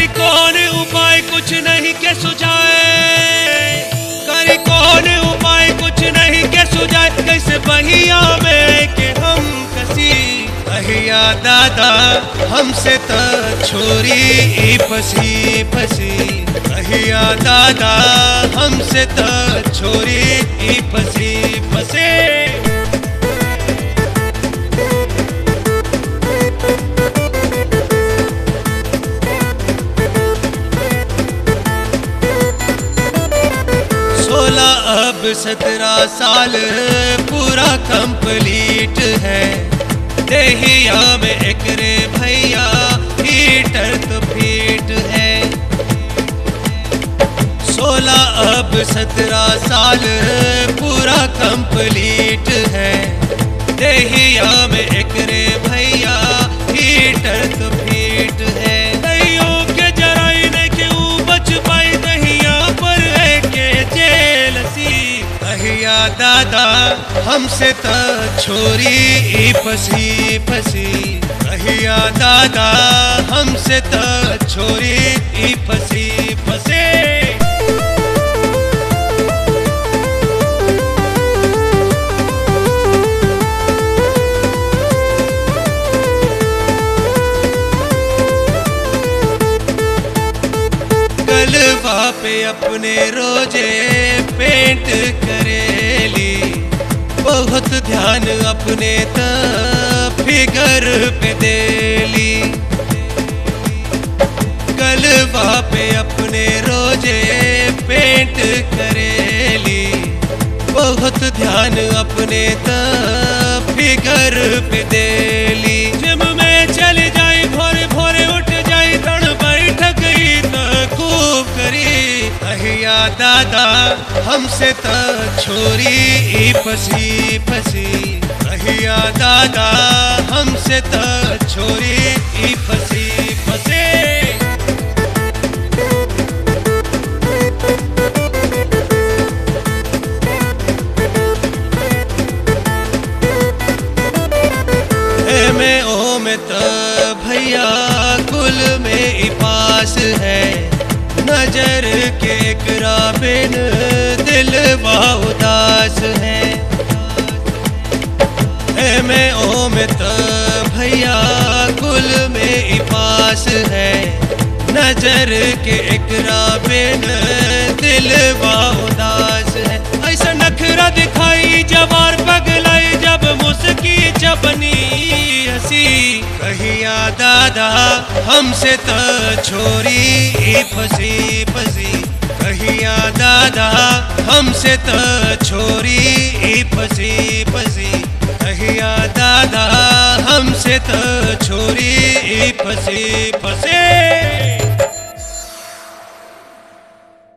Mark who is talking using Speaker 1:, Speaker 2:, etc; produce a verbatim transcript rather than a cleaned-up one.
Speaker 1: करी कौन उपाय कुछ नहीं के सुझाए, करी कौन उपाय कुछ नहीं के सुझाए, कैसे बहिया में के हम कसी अहिया दादा हमसे त छोरी ई फसी फसी, अहिया दादा हमसे त छोरी ई फसी फसे। सोलह अब सत्रह साल पूरा कंप्लीट है, देहिया में एक रे भैया हीटर तो फीट है। सोलह अब सत्रह साल पूरा कंप्लीट है, देहिया में एक रे भैया हीटर तो फीट है। दहियों के जराई ने क्यों बच पाई दहिया पर है के जेल सी, अहिया दादा हमसे त छोरी ई फसी फसी, अहिया दादा हमसे त छोरी ई फसी फसे। गलवा पे अपने रोजे पेंट करेली, बहुत ध्यान अपने त फिगर पे देली। गलवा पे अपने रोजे पेंट करेली, बहुत ध्यान अपने त फिगर पे देली। जिम में चली जाई भोरे भोरे उठ जाई तड़ बैठक ही त खूब करी, अहिया दादा हमसे त छोरी ई फसी फसी, अहिया दादा हमसे त छोरी ई फसी फसे। एमे ओ में त भैया कुल में ई पास है, नजर के एकरा बिन दिलवा उदास है। एमे ओ में त भैया कुल में ई पास है, नजर के एकरा बिन दिलवा उदास है। ऐसा नखरा दिखाई जवार पगलाई जब मुस्की चपनी हसी, कहिया दादा हमसे त छोरी ई फसी फसी, कहिया दादा हमसे त छोरी ई फसी फसी, कहिया दादा हमसे त छोरी ई फसी फसे।